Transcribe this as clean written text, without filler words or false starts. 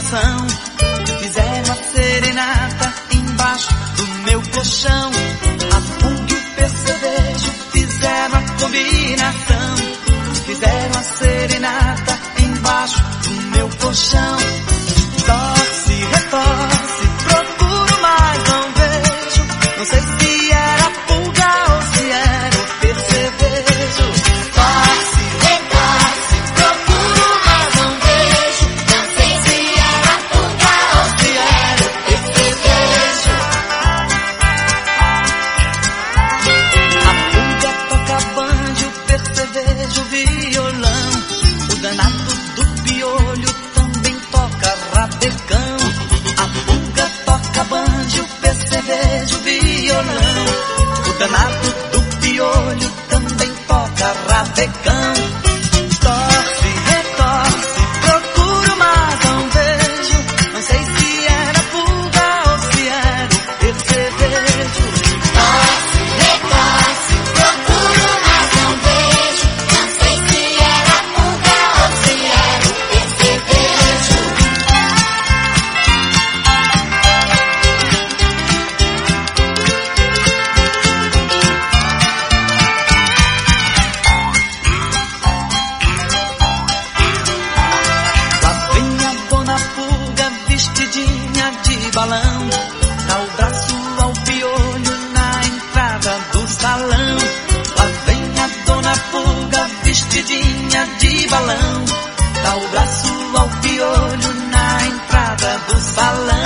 combinação. Fizeram a serenata embaixo do meu colchão. A pulga e o percevejo fizeram a combinação. Fizeram a serenata embaixo do meu colchão. Torce, retorce, procuro, mas não vejo. Não sei se era a pulga ou se era o percevejo. Torce, retorce, procuro, mas não vejo. Não sei se era a pulga ou se era o percevejo. A pulga toca banjo, o percevejo violão. O danado do piolho também toca rabecão. A pulga toca banjo, o percevejo violão. O danado do piolho também toca rabecão. Torce, retorce, procuro, mas não vejo. Não sei se era pulga ou se era o percevejo. Torce, retorce, procuro, mas não vejo. Não sei se era pulga ou se era o percevejo. Lá vem a dona pulga vestidinha de balão. Dá o braço ao piolho na entrada do salão. Lá vem a dona pulga vestidinha de balão. Dá o braço ao piolho na entrada do salão.